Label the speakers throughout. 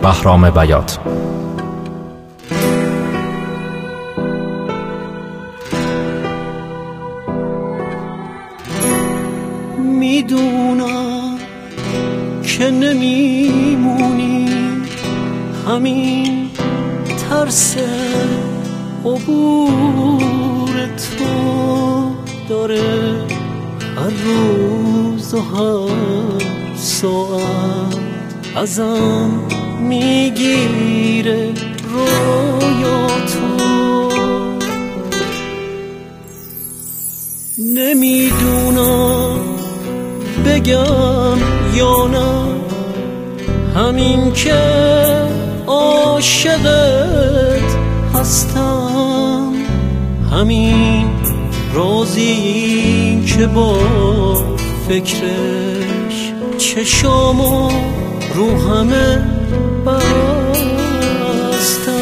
Speaker 1: بهرام بیات.
Speaker 2: میدونم که نمیمونی، همین ترس عبور تو داره هر روز و هر ساعت ازم میگیره رویاتو. نمیدونم بگم یا نه، همین که عاشقت هستم، همین رازی که با فکرش چشامو رو همه بستم.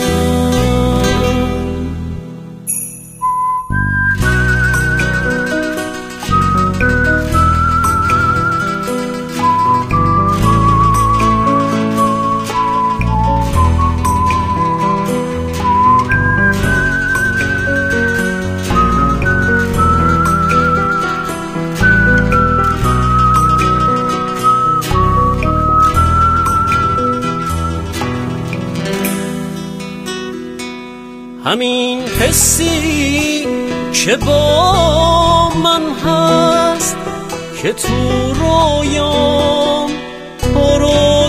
Speaker 2: همین حسی که با من هست، که تو رویام تو رو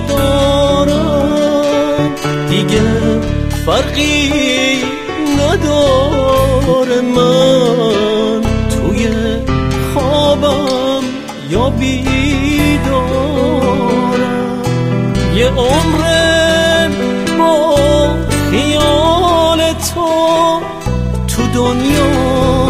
Speaker 2: دارم، دیگه فرقی نداره من توی خوابم یا بیدارم. یه عمر با خیال تو دنیا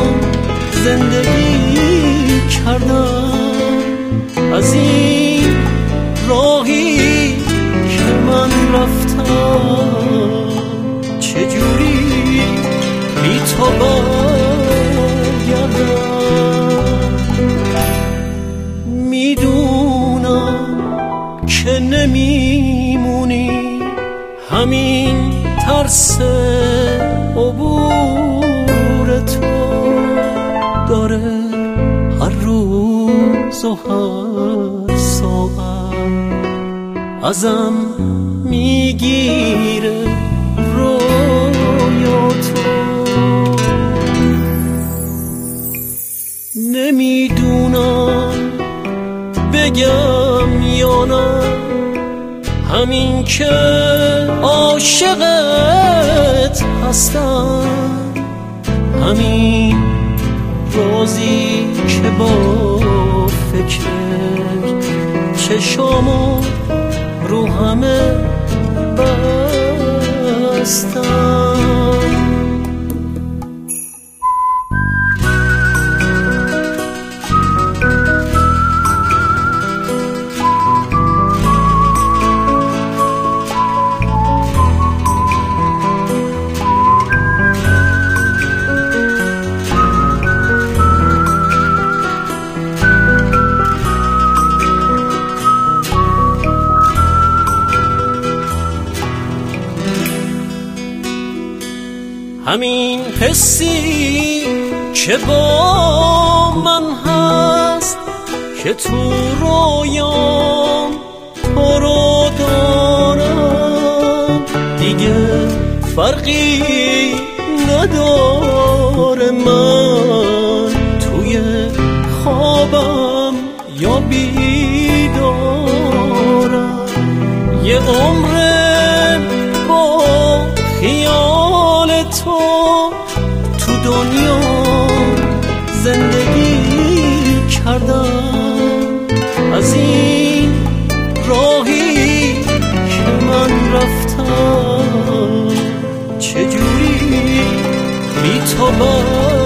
Speaker 2: زندگی کردم، از این راهی که من رفتم چجوری بی تو برگردم. میدونم که نمیمونی، همین ترس عبور تو داره هر روز و هر ساعت ازم میگیره رویاتو. نمیدونم بگم یا نه، همین که عاشقت هستم، همین رازی که با فکر چشامو رو همه بستم. همین حسی که با من هست، که تو رویام تو رو دارم، دیگه فرقی نداره من توی خوابم یا بیدارم. یه عمر با خیال تو دنیا زندگی کردم، از این راهی که من رفتم چجوری بی تو